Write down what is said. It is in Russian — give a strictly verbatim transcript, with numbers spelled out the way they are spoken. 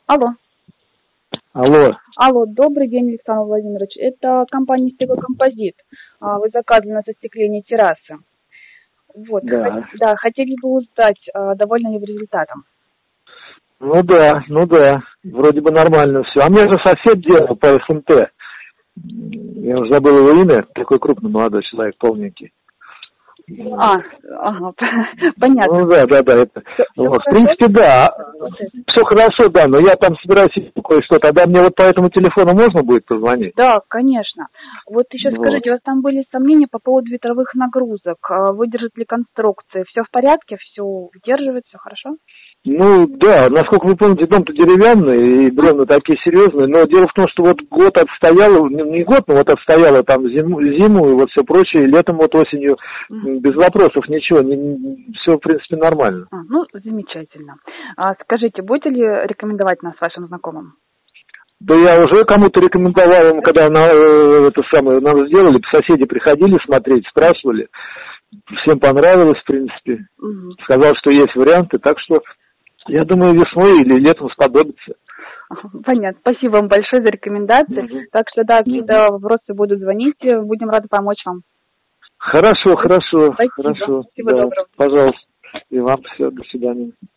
Алло. Алло. Алло, добрый день, Александр Владимирович. Это компания «Стеклокомпозит». Вы заказывали на застекление террасы. Вот. Да. Да, хотели бы узнать, довольны ли вы результатом? Ну да, ну да. Вроде бы нормально все. А мне же сосед делал по эс эм тэ. Я уже забыл его имя. Такой крупный молодой человек, полненький. А, ага, понятно. Ну да, да, да. Это. Все, Вот. все В принципе, да. Все хорошо, да, но я там собираюсь кое-что. Тогда мне вот по этому телефону можно будет позвонить? Да, конечно. Вот еще Вот. скажите, у вас там были сомнения по поводу ветровых нагрузок. Выдержит ли конструкция? Все в порядке? Все выдерживает? Все хорошо? Ну, да, насколько вы помните, дом-то деревянный, и бревна такие серьезные, но дело в том, что вот год отстояло, не год, но вот отстояло там зиму, зиму и вот все прочее, и летом, вот осенью, mm-hmm. без вопросов, ничего, не, не, все, в принципе, нормально. А, ну, замечательно. А, скажите, будете ли рекомендовать нас вашим знакомым? Да я уже кому-то рекомендовал ему, когда на, это самое, нам сделали, соседи приходили смотреть, спрашивали, всем понравилось, в принципе, mm-hmm. сказал, что есть варианты, так что... Я думаю, весной или летом сподобится. Понятно. Спасибо вам большое за рекомендации. Mm-hmm. Так что, да, какие-то mm-hmm. вопросы будут звонить. Будем рады помочь вам. Хорошо, хорошо. Спасибо. Хорошо. Всего да, доброго. Пожалуйста. И вам все. До свидания.